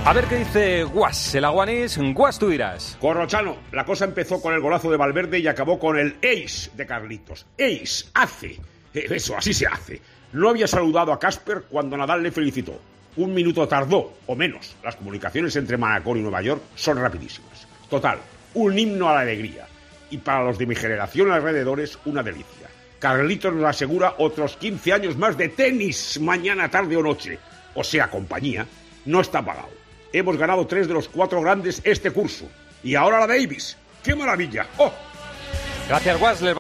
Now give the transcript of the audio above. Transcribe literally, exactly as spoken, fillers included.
A ver qué dice Guas, el aguanís. Guas, tú dirás. Corrochano, la cosa empezó con el golazo de Valverde y acabó con el ace de Carlitos. Ace, hace. Eso, así se hace. No había saludado a Casper cuando Nadal le felicitó. Un minuto tardó, o menos. Las comunicaciones entre Manacor y Nueva York son rapidísimas. Total, un himno a la alegría. Y para los de mi generación alrededores, una delicia. Carlitos nos asegura otros quince años más de tenis, mañana, tarde o noche. O sea, compañía, no está pagado. Hemos ganado tres de los cuatro grandes este curso. Y ahora la Davis. ¡Qué maravilla! ¡Oh! Gracias, Guas.